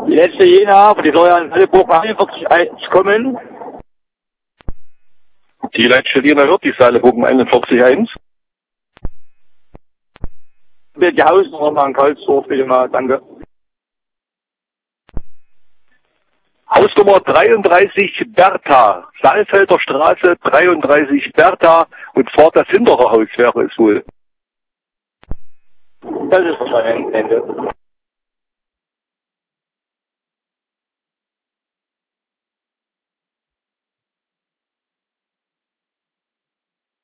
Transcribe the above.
Die letzte Jena, die soll ja in Salleburg 41 kommen. Die letzte Jena wird die Salleburg 41.1. Die Hausnummer mal in Karlsdorf, bitte mal, danke. Hausnummer 33 Bertha, Saalfelder Straße 33 Bertha und vor das hintere Haus wäre es wohl. Das ist wahrscheinlich ein Ende.